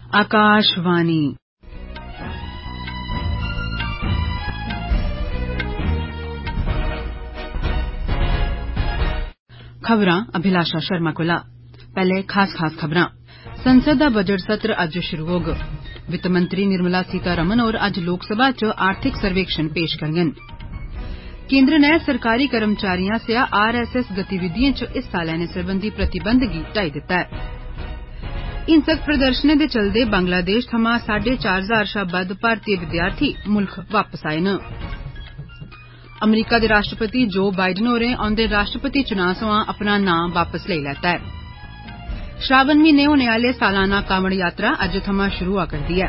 आकाशवाणी खबरां अभिलाषा शर्मा कोला। पहले खास खबरां। संसद दा बजट सत्र अज्ज शुरू होग। वित्त मंत्री निर्मला सीतारमण होर अज्ज लोकसभा च आर्थिक सर्वेक्षण पेश करङन। केन्द्र नै सरकारी कर्मचारियों आसेआ RSS गतिविधियें च हिस्सा लैने सरबंधी प्रतिबंध गी हटाई दित्ता ऐ। हिंसक प्रदर्शनें दे चलदे बंगलादेश थमां 4,500 शा बद्ध भारतीय विद्यार्थी मुल्ख वापस आए न। अमरीका दे राष्ट्रपति जो बाइडन होरें औंदे राष्ट्रपति चुनां सोयां अपना नां वापस लेई लैता ऐ। श्रावण म्हीने होने आह्ले सालाना कावड़ यात्रा अज्ज थमां शुरू होआ करदी ऐ।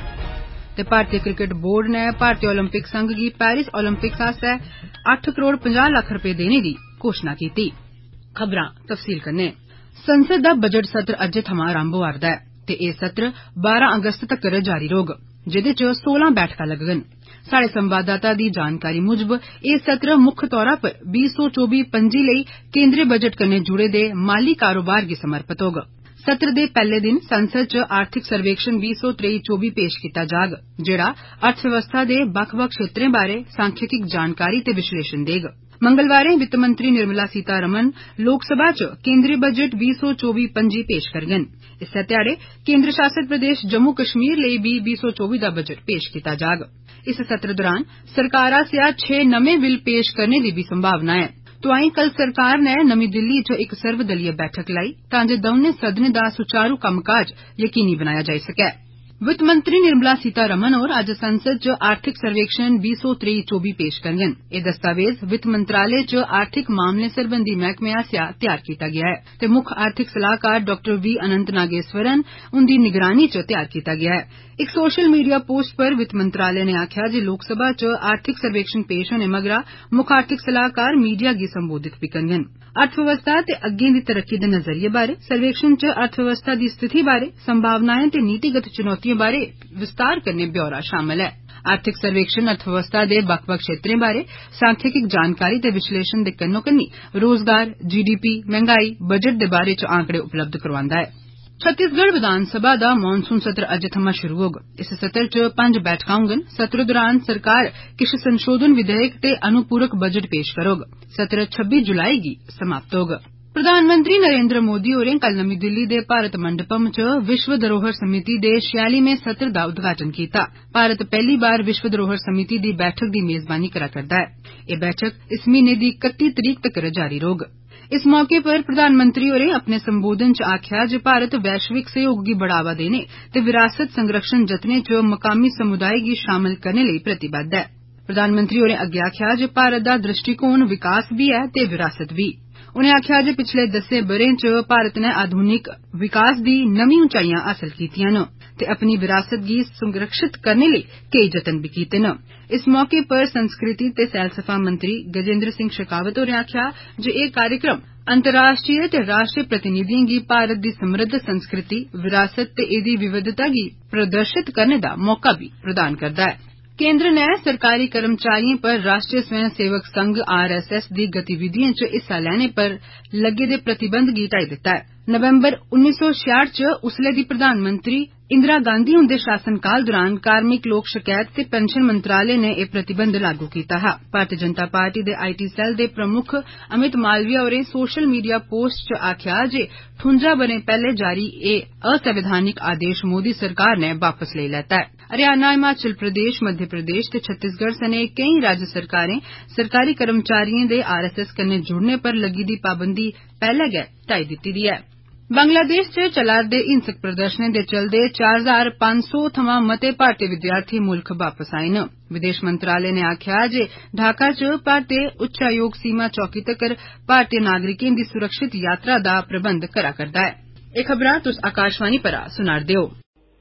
ते भारतीय क्रिकेट बोर्ड नै भारतीय ओलंपिक संघ गी पेरिस ओलंपिक्स आस्तै 8 करोड़ 50 लक्ख रपे देने दी घोषणा कीती। खबरां तफसील कन्नै। संसद दा बजट सत्र अज्ज थमां आरंभ होआ'रदा ऐ ते एह् सत्र 12 अगस्त तक्कर जारी रौह्ग, जेह्दे च 16 बैठकां लग्गन। साढ़े संवाददाता दी जानकारी मुजब एह् सत्र मुक्ख तौरा पर 2024-25 लेई केंद्री बजट कन्नै जुड़े दे माली कारोबार गी समर्पित होग। सत्र दे पैहले दिन संसद च आर्थिक सर्वेक्षण 2023-24 पेश कीता जाग, जेहड़ा अर्थव्यवस्था दे बक्ख-बक्ख क्षेत्रें बारै सांख्यिकी जानकारी ते विश्लेषण देग। मंगलवारें वित्त मंत्री निर्मला सीतारमण लोकसभा च केंद्री बजट 2024-25 पेश करङन। इस्सै ध्याड़े केंद्र शासित प्रदेश जम्मू कश्मीर लेई बी 2024 दा बजट पेश कीता जाग। इस सत्र दौरान सरकार आसेआ 6 नमें बिल पेश करने दी बी संभावना ऐ। तोआईं कल सरकार नै नमीं दिल्ली च इक सर्वदलीय बैठक लाई तां जे दौनें सदनें दा सुचारू कम्मकाज यकीनी बनाया जाई सकै। वित्त मंत्री निर्मला सीतारमण होर अज्ज संसद च आर्थिक सर्वेक्षण 2023-24 पेश करङन। एह् दस्तावेज वित्त मंत्रालय च आर्थिक मामलें सरबंधी मैह्कमे आसेआ तैयार कीता गेआ ऐ ते मुक्ख आर्थिक सलाहकार डॉ वी अनंत नागेश्वरन हुंदी निगरानी च तैयार कीता गेआ ऐ। इक सोशल मीडिया पोस्ट पर वित्त मंत्रालय नै आखेआ जे लोकसभा च आर्थिक सर्वेक्षण पेश होने मगरा मुक्ख आर्थिक सलाहकार मीडिया गी संबोधित बी करङन। अर्थव्यवस्था ते अग्गें दी तरक्की दे नजरिये बारै सर्वेक्षण च अर्थव्यवस्था दी स्थिति बारै संभावनाएं ते नीतिगत चुनौतियें बारै विस्तार कन्नै ब्यौरा शामल ऐ। आर्थिक सर्वेक्षण अर्थव्यवस्था दे बक्ख-बक्ख क्षेत्रें बारै सांख्यिकी जानकारी ते विश्लेषण दे कन्नो-कन्नी रोजगार, GDP, महंगाई, बजट दे बारै च आंकड़े उपलब्ध करवांदा ऐ। छत्तीसगढ़ विधानसभा दा मानसून सत्र अज्ज थमां शुरू होग। इस सत्र च 5 बैठकां होङन। सत्र दौरान सरकार किश संशोधन विधेयक ते अनुपूरक बजट पेश करोग। सत्र 26 जुलाई गी समाप्त होग। प्रधानमंत्री नरेंद्र मोदी होरें कल नमीं दिल्ली दे भारत मंडपम च विश्व धरोहर समिति दे 46वें सत्र दा उद्घाटन कीता। भारत पैह्ली बार विश्व धरोहर समिति दी बैठक दी मेजबानी करा करदा ऐ। एह् बैठक इस म्हीने दी 31 तरीक तक्कर जारी रौह्ग। इस मौके पर प्रधानमंत्री होरें अपने संबोधन च आखेआ जे भारत वैश्विक सहयोग गी बढ़ावा देने ते विरासत संरक्षण जतनें च मकामी समुदाय गी शामल करने लेई प्रतिबद्ध ऐ। प्रधानमंत्री होरें अग्गें आखेआ जे भारत दा दृष्टिकोण विकास बी ऐ ते विरासत बी। उनें आखेआ जे पिछले 10 ब'रें च भारत नै आधुनिक विकास दी नमीं ऊंचाइयां हासल कीतियां न ते अपनी विरासत गी संरक्षित करने लेई केई जतन बी कीते न। इस मौके पर संस्कृति ते सैलसफा मंत्री गजेंद्र सिंह शेखावत होरें आखेआ जे एह् कार्यक्रम अंतर्राष्ट्रीय ते राष्ट्रीय प्रतिनिधिएं गी भारत दी समृद्ध संस्कृति, विरासत ते एह्दी विविधता गी प्रदर्शित करने दा मौका बी प्रदान करदा ऐ। केंद्र नै सरकारी कर्मचारियों पर राष्ट्रीय स्वयं सेवक संघ RSS दी गतिविधियें च हिस्सा लैने पर लग्गे दे प्रतिबंध गी हटाई दित्ता ऐ। नवंबर 1966 च उसले दी प्रधानमंत्री इंदिरा गांधी हुंदे शासनकाल दौरान कार्मिक लोक शकैत ते पेंशन मंत्रालय ने एह् प्रतिबंध लागू कीता हा। Bharatiya Janata party related IT सैल दे प्रमुख अमित मालविया होरें सोशल मीडिया पोस्ट च आखेआ जे 58 ब'रें पैह्ले जारी एह् असंवैधानिक आदेश मोदी सरकार ने वापस लेई लैता ऐ। हरियाणा, हिमाचल प्रदेश, मध्य प्रदेश ते छत्तीसगढ़ सने केई राज्य सरकारें सरकारी कर्मचारियों दे RSS कन्नै जुड़ने पर लग्गी दी पाबंदी पैह्ले गै हटाई दित्ती दी ऐ। बंगलादेश च चला'रदे हिंसक प्रदर्शनें दे चलदे 4,500 थमां मते भारतीय विद्यार्थी मुल्ख वापस आए न। विदेश मंत्रालय ने आखेआ जे ढाका च भारतीय उच्चायोग सीमा चौकी तक्कर भारतीय नागरिकें दी सुरक्षित यात्रा दा प्रबंध करा करदा ऐ। एह् खबरां तुस आकाशवाणी परा सुना'रदे ओ।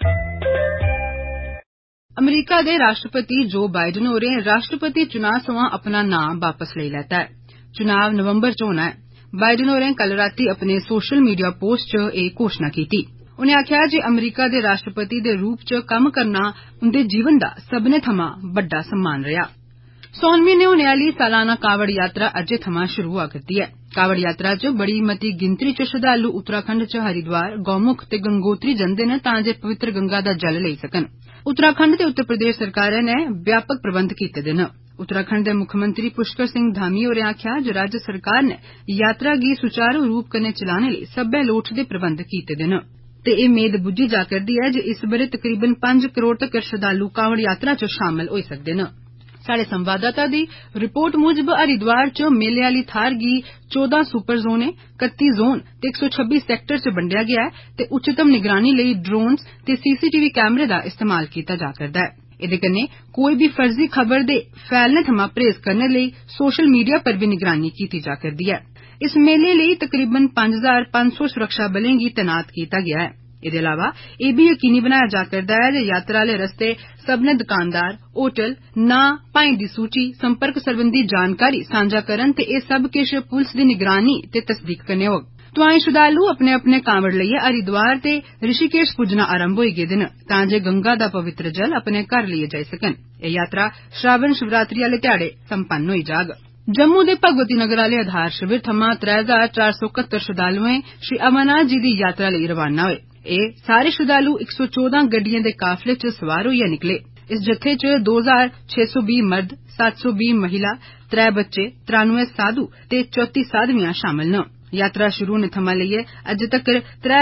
अमरीका दे राष्ट्रपति जो बाइडन होरें राष्ट्रपति चुनां सोयां अपना नां वापस लेई लैता ऐ। चुनाव नवंबर च होना ऐ। बाइडन होरें कल रातीं अपने सोशल मीडिया पोस्ट च एह् घोषणा कीती। उनें आखेआ जे अमरीका दे राष्ट्रपति दे रूप च कम्म करना उंदे जीवन दा सब्भनें थमां बड्डा सम्मान रेहा। सौन म्हीने होने आह्ली सालाना कावड़ यात्रा अज्जै थमां शुरू होआ करदी ऐ। कावड़ यात्रा च बड़ी मती गिनतरी च श्रद्धालु उत्तराखंड च हरिद्वार गौमुख ते गंगोत्री जंदे न तां जे पवित्र गंगा दा जल लेई सकन। उत्तराखंड ते उत्तर प्रदेश सरकारै नै व्यापक प्रबंध कीते दे न। उत्तराखंड दे मुक्खमंत्री पुष्कर सिंह धामी होरें आखेआ जे राज्य सरकार नै यात्रा गी सुचारू रूप कन्नै चलाने लेई सब्बै लोड़चदे प्रबंध कीते दे न ते एह् मेद बुज्झी जा करदी ऐ जे इस बरे तकरीबन 5 करोड़ तगर श्रद्धालु कावड़ यात्रा च शामल होई सकदे न। साढ़े संवाददाता दी रिपोर्ट मुजब हरिद्वार च मेले आली थाहर गी 14 सुपर जोनें 31 जोन ते 126 सैक्टर च बंडेआ गेआ ऐ ते उच्चतम निगरानी लेई ड्रोन्स ते सीसीटीवी कैमरे दा इस्तेमाल कीता जा करदा ऐ। एदे कन्नै कोई बी फर्जी खबर दे फैलने थमां परहेज करने लेई सोशल मीडिया पर बी निगरानी कीती जा करदी ऐ। इस मेले लेई तकरीबन 5500 सुरक्षा बलें गी तैनात कीता गेआ ऐ। एदे अलावा एह् बी यकीनी बनाया जा करदा ऐ जे यात्रा आले रस्ते सब्बने दुकानदार होटल नां भाएं दी सूची संपर्क सरबंधी जानकारी सांझा करन ते एह् सब किश पुलस दी निगरानी ते तस्दीक कन्नै होग। तोआईं श्रद्धालु अपने अपने कांवड़ लेइयै हरिद्वार ते ऋषिकेश पुज्जना आरंभ होई गेदे न तां जे गंगा दा पवित्र जल अपने घर लेइयै जाई सकन। एह् यात्रा श्रावण शिवरात्रि आले ध्याड़े संपन्न होई जाग। जम्मू दे भगवती नगर आले आधार शिविर थमां 3471 श्रद्धालुएं श्री अमरनाथ जी दी यात्रा लेई रवाना होए। एह् सारे श्रद्धालु 114 गड्डियें दे काफले च सवार होइयै निकले। इस जत्थे च 2620 मर्द 720 महिला 3 बच्चे 93 साधु ते 34 साधवियां शामल न। यात्रा शुरू होने थमां लेइयै अज्ज तक्कर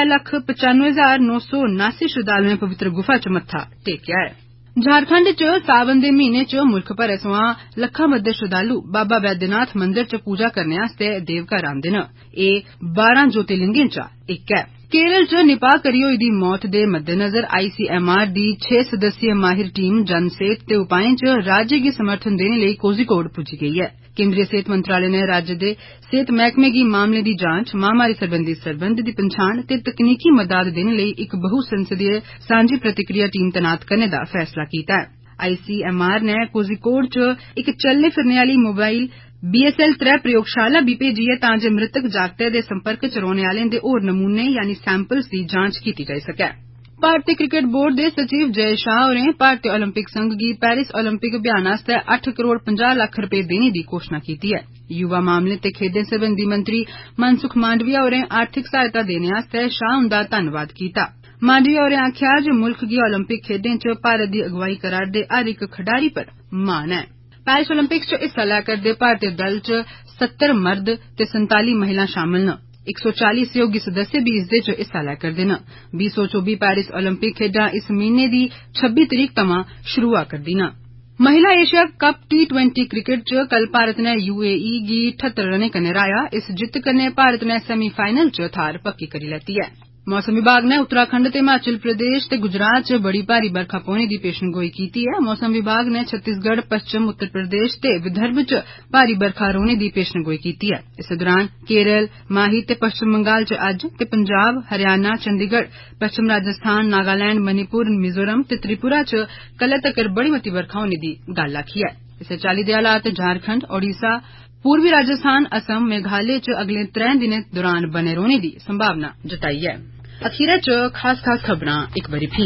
3,95,979 श्रद्धालुएं पवित्र गुफा च मत्था टेकेआ ऐ। झारखंड च सावन दे म्हीने च मुल्ख भरै सोयां लक्खां बद्दे श्रद्धालु बाबा वैद्यनाथ मंदर च पूजा करने आस्तै देवघर आंदे न। एह् 12 ज्योतिर्लिंगें चा इक ऐ। केरल च निपाह करी होई दी मौत दे मद्देनजर ICMR दी 6 सदस्यीय माहिर टीम जनसेहत ते उपाएं च राज्य गी समर्थन देने लेई कोझिकोड पुज्जी गेई ऐ। केंद्रीय सेहत मंत्रालय ने राज्य दे सेहत मैह्कमे गी मामले दी जांच महामारी सरबंधी सरबंध दी पंछान ते तकनीकी मदाद देने लेई इक बहु संसदीय सांझी प्रतिक्रिया टीम तैनात करने दा फैसला कीता ऐ। ICMR ने कोझिकोड च इक चलने फिरने आली मोबाइल BSL-3 प्रयोगशाला भी भेजी ऐ तां जे मृतक जागतै दे संपर्क च रौह्ने आलें दे होर नमूने यानी सैंपल्स दी जांच कीती जाई सकै। भारतीय क्रिकेट बोर्ड दे सचिव जय शाह होरें भारतीय ओलंपिक संघ गी पेरिस ओलंपिक अभियान आस्तै 8 करोड़ 50 लक्ख रपे देने दी घोषणा कीती ऐ। युवा मामले ते खेड्डें सरबंधी मंत्री मनसुख मांडविया होरें आर्थिक सहायता देने आस्तै शाह हुंदा धन्नवाद कीता। मांडविया होरें आखेआ जे मुल्ख गी ओलंपिक खेड्डें च भारत दी अगुवाई करा'रदे हर इक खडारी पर मान ऐ। पेरिस ओलंपिक्स च हिस्सा लै करदे भारतीय दल च 70 मर्द ते 47 महिलां शामल न। 140 सहयोगी सदस्य भी इसदे च हिस्सा लै करदे न। 2024 पेरिस ओलंपिक खेड्डां इस म्हीने दी 26 तरीक थमां शुरू होआ करदी न। महिला एशिया कप T20 क्रिकेट च कल भारत ने UAE गी 78 रनें कन्नै हराया। इस जित्त कन्नै भारत ने सेमीफाइनल च थाह्र पक्की करी लैती ऐ। मौसम विभाग ने उत्तराखंड ते हिमाचल प्रदेश ते गुजरात च बड़ी भारी बरखा पौने दी पेशनगोई कीती ऐ। मौसम विभाग ने छत्तीसगढ़ पश्चिम उत्तर प्रदेश ते विदर्भ च भारी बरखा रौह्ने दी पेशनगोई कीती ऐ। इस दौरान केरल माही ते पश्चिम बंगाल च अज्ज ते पंजाब हरियाणा चंडीगढ़ पश्चिम राजस्थान नागालैंड मणिपुर मिजोरम ते त्रिपुरा च कल्लै तक्कर बड़ी मती बरखा होने दी गल्ल आखी ऐ। इस्सै चाल्ली दे हालात झारखंड ओडिशा पूर्वी राजस्थान असम मेघालय च अगले 3 दिनें दौरान बने रौह्ने दी संभावना जताई ऐ। अखीरै च खास खबरां इक बारी फ्ही।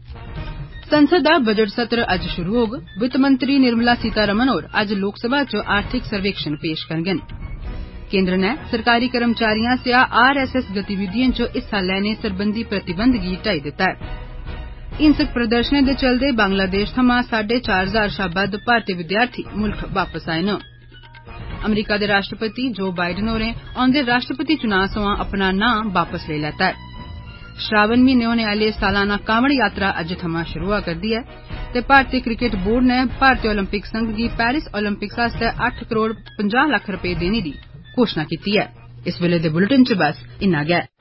संसद दा बजट सत्र अज्ज शुरू होग। वित्त मंत्री निर्मला सीतारमण होर अज्ज लोकसभा च आर्थिक सर्वेक्षण पेश करङन। केंद्र ने सरकारी कर्मचारियों आसेआ RSS गतिविधियें च हिस्सा लैने सरबंधी प्रतिबंध गी हटाई दित्ता ऐ। हिंसक प्रदर्शनें दे चलदे बांग्लादेश थमां 4,500 शा बद्ध भारतीय विद्यार्थी मुल्ख वापस आए न। अमरीका दे राष्ट्रपति जो बाइडन होरें औंदे राष्ट्रपति चुनां सोयां अपना नां वापस लेई लैता ऐ। श्रावण म्हीने होने आह्ले सालाना कांवड़ यात्रा अज्ज थमां शुरू होआ करदी ऐ ते भारतीय क्रिकेट बोर्ड ने भारतीय ओलंपिक संघ गी पेरिस ओलंपिक्स आस्तै 8 करोड़ 50 लक्ख रपे देने दी घोषणा कीती ऐ। इस वेले दे बुलेटिन च बस इन्ना गै।